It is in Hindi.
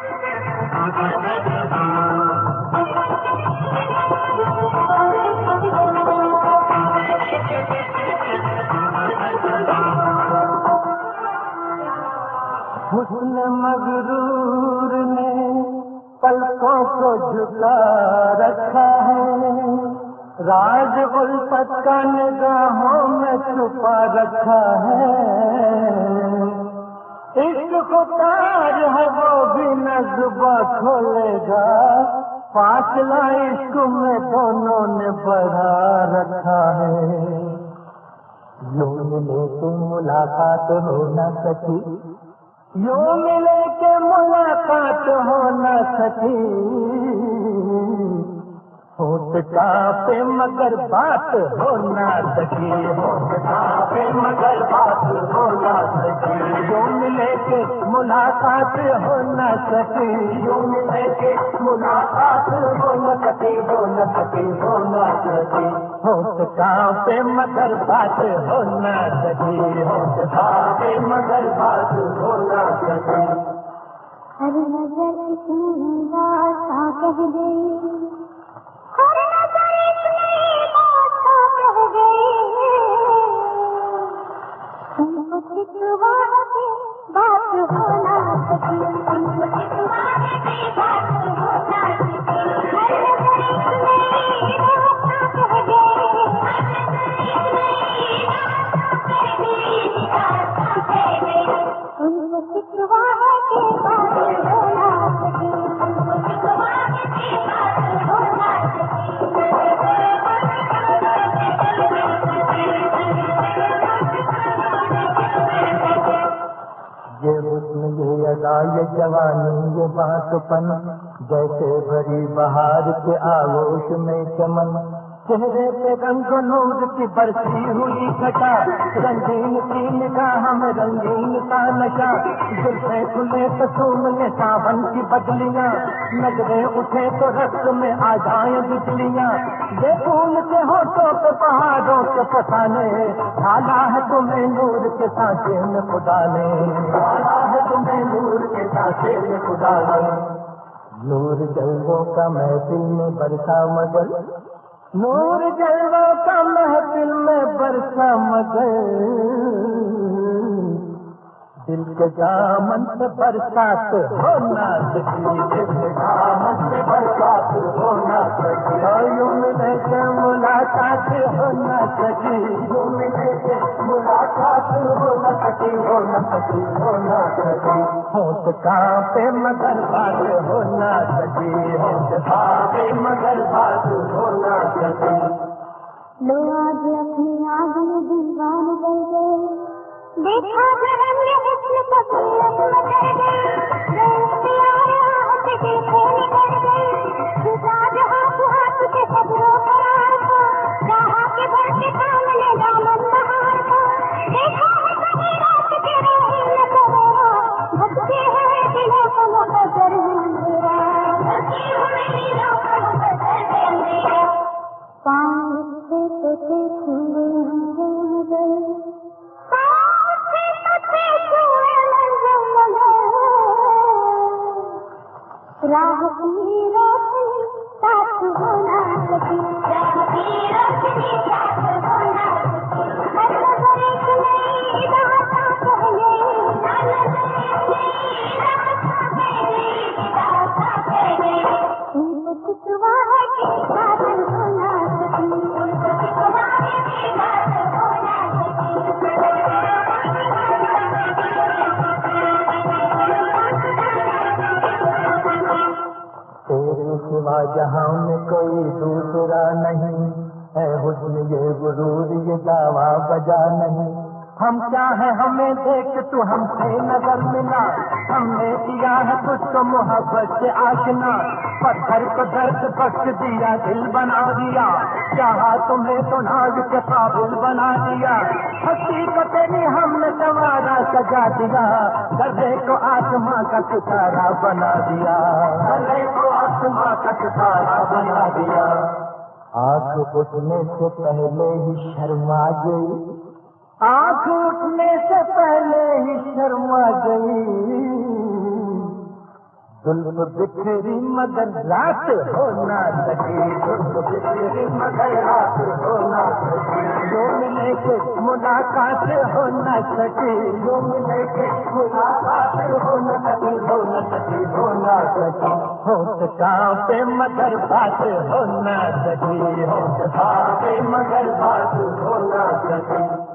हुस्न मगरूर ने पलकों को झुका रखा है, राज उल्फत का निगाहों में छुपा रखा है। इश्क खुकार है वो भी न जुबां खोलेगा, फासला इश्क में दोनों ने बढ़ा रखा है। यूं मिले तो मुलाकात हो न सकी, यूं मिले के मुलाकात हो न सकी, होठ कांपे मगर बात हो न सकी, होठ कांपे मगर बात हो न सकी। यूं मिले के मुलाकात हो न सकी, यूं मिले के मुलाकात हो न सकी, हो न सकी, हो न सकी। होठ कांपे मगर बात हो न सकी, होठ कांपे मगर बात हो न सकी। हर नजर इतनी बात कह गई, हर नजर इतनी बात कह गई, तुमको सिखवा के बात हो ना सकी, तुमको सिखवा के बात हो ना सकी। हर नजर इतनी बात कह गई, तुमको सिखवा के बात हो ना सकी, तुमको सिखवा के बात हो ना सकी। ये हुस्न ये अदा ये जवानी ये बातपन, जैसे भरी बहार के आगोश में चमन। चेहरे पे रंग नूर की बरसी हुई घटा, रंगीन की निगाह में रंगीन का नशा। जुल्फे खुले तो सूमने सावन की बदलियां, नजरें उठे तो रक्त में आ जाए बिजलियां। ये फूल के होठों पे पहाड़ों के फसाने, ढाला है तुम्हें नूर के सांचे में खुदा ने, ढाला है तुम्हें नूर के सांचे में खुदा ने। नूर जलवों का महफिल में बरसा मगर, नूर जलवों का महफिल में बरसा मगर, दिल के दामन से बरसात हो ना सकी, दिल के दामन से बरसात हो ना सकी। यूं मिले के मुलाकात हो ना सकी, यूं मिले के मुलाकात हो ना सकी, हो ना सकी, हो ना सकी। होठ कांपे मगर बात हो ना सकी, होठ कांपे मगर बात हो ना सकी। लो आज अपनी आग में दीवान बन गए, देखा जन्म ये हुस्न तबीयत में डर गई, प्यार हाथ के खेल कर गई। खुदा जहाँ हाथ के सब्रों करार था, चाहा के भर के सामने दामन बहार था। देखा है कभी रात के राही में सवेरा, भटके हैं दिलों को मुकद्दर है अंधेरा, भटके हुए दिलों को मुकद्दर है अंधेरा। पाँव उठे तो थे छुए मंजिल मगर, राह की रोशनी साथ हो ना सकी, राह की रोशनी साथ हो ना सकी। हर नजर एक नई बात कह गई, हर नजर एक नई बात कह गई, बात कह गई। तुमको सिखवा है कि बात हो ना सकी, तुमको सिखवा है कि बात हो ना सकी। तेरे सिवा जहां में कोई दूसरा नहीं, है हुस्न ये गुरूर ये दावा बजा नहीं। हम क्या है हमें देख तू हमसे नजर मिला, हमने किया है तुझको मोहब्बत से आशना। पत्थर को दर्द बख्श दिया दिल बना दिया, चाहा तुम्हें तो नाज के काबिल बना दिया। हस्ती को तेरी हमने सवारा सजा दिया, गधे को आसमां का सितारा बना दिया, गधे को आसमां का सितारा बना दिया। आँख उठने से पहले ही शर्मा गई, आँख उठने से पहले ही शर्मा गई। जुल्फ बिखरी मगर रात हो ना सकी, जुल्फ बिखरी मगर रात हो ना सकी, जो मिले के मुलाकात हो ना सकी, जो मिले के मुलाकात हो न सकी, हो न सकी, हो ना सकी। होठ कांपे मगर बात हो ना सकी, होठ कांपे मगर बात हो ना सकी।